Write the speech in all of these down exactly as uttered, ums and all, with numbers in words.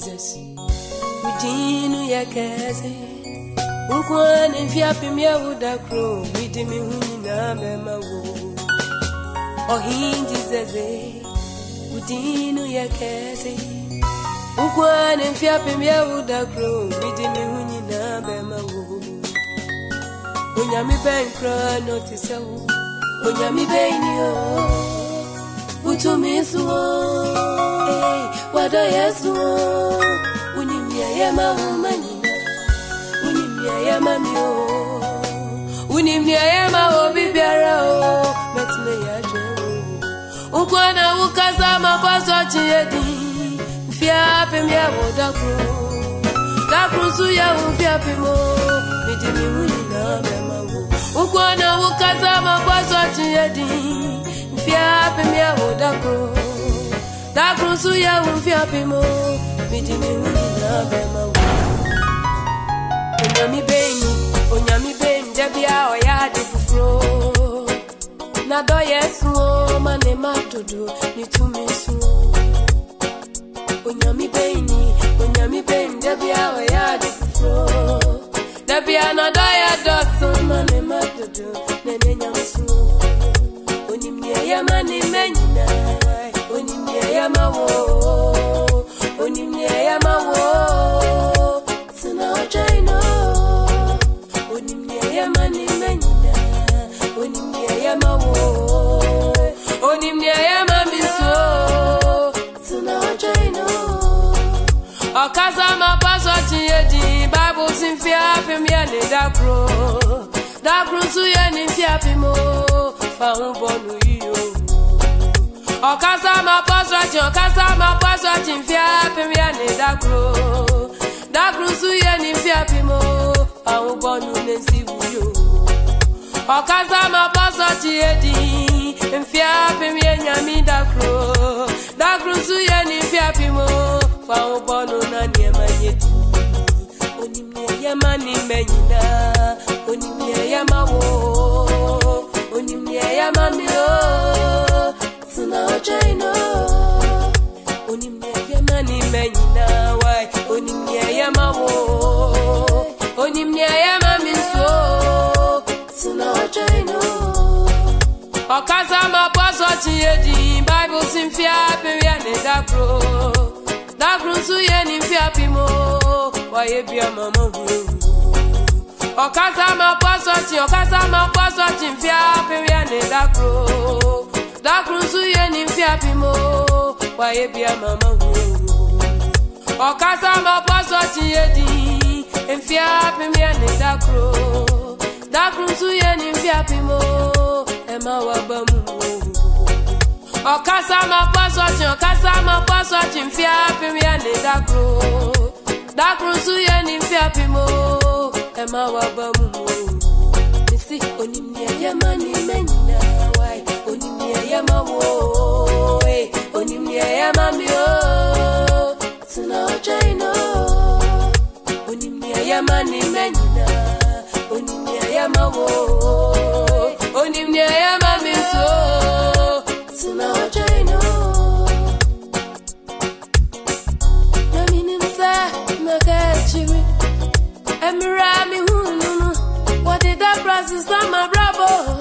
Jesus. Udinu yakeze. Unkwane mfiapi mya udakro. Widimi hunina mema wo. Ohin Jesus. Udinu yakeze. Unkwane mfiapi mya udakro. Widimi hunina mema wo. Onyami ben kra notice wo. Onyami ben yo. Utumisu eh wada Yesu unimia yama umanina unimia yama mio unimia yama obibiara o metme ya jero ukwana ukaza mapaso chiedi mfiape mia wodakro dakro su ya mfiape mo midimi unina mema ukwana ukaza mapaso chiedi mfiape mia wodakro dakro su ya mfiape mo midimi unina bema wo onyami beni onyami beni debia oya de fufro na do Yesu o mane matodo nitumi su onyami beni onyami beni debia oya de fufro debia na do ya do so mane matodo nene nyamsu onimia ya mane menyina onimia ya mawo onimia ya mawo sina ojaino onimia ya mane menyina onimia ya mawo onimia ya mamiso sina ojaino okaza mapaso chiedi bible sinfia pemia ne dakro dakro su ya ni fia pemo fa unbonu iyo okaza mapaso chi okaza mapaso chi fia pemia ne dakro dakro su ya ni fia pemo fa unbonu ne sibuyo okaza mapaso chi edi fia pemia nyami dakro dakro su ya ni fia pemo fa unbonu na niema yedi onimia yama ni menyina onimia yama wo onimia yama mio sina ojaino onimia yama ni menyina wai onimia yama wo onimia yama miso sina ojaino okaza mapaso chiedi bible sinfia pemia ne dakro dakro su ye ni mfiapi mo waye bia mama hu okaza mapaso chi okaza mapaso chi mfiapi ya ne dakro dakro su ye ni mfiapi mo waye bia mama hu okaza mapaso chi edi mfiapi ya ne dakro dakro su ye ni mfiapi mo ema wabamu okaza mapaso chi okaza mapaso chi mfiapi ya ne dakro dakro su ye ni mfiapi mo ema wabamu misi onimia yama ni menyina wai onimia yama wo eh onimia yama mio sina ojaino onimia yama ni menyina onimia yama wo onimia yama miso sina ojaino nami nimsa magachiwi emirami hununu what did that process on my bravo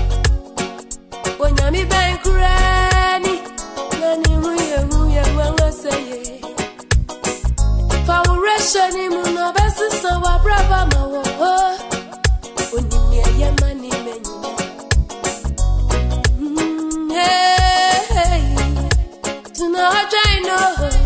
onyami ben kurani nani huye huye wanga say fawuration imuno besi so wa brava mawo onimia yama ni menyina hey tuna ojaino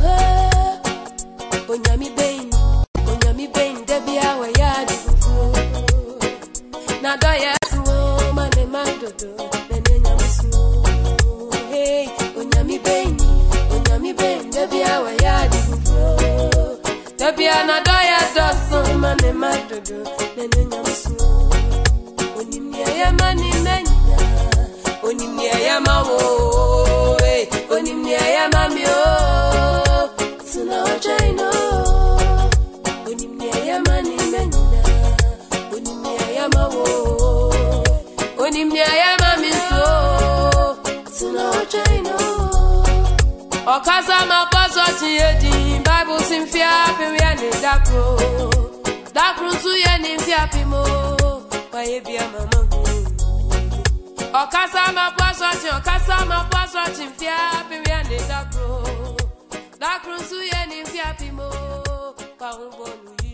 onyami ben onyami ben debia we ya di fufu na do Yesu mane madodo nene nyamsu hey onyami ben onyami ben debia we ya di fufu debia na do ya do so mane madodo nene nyamsu onimia ya mane menyina onimia ya mawo hey onimia ya mamio sina ojaino onimia ya mane menyina onimia ya mawo onimia ya mamiso sina ojaino okaza mapaso chiedi bible sim fia pimia ni dakro. Dakro su ye ni fia pimo. Wa ye bia mama. Okasa ma poaso chin, okasa ma poaso chin fia pimia ni dakro. Dakro su ye ni fia pimo. Pa un bonu.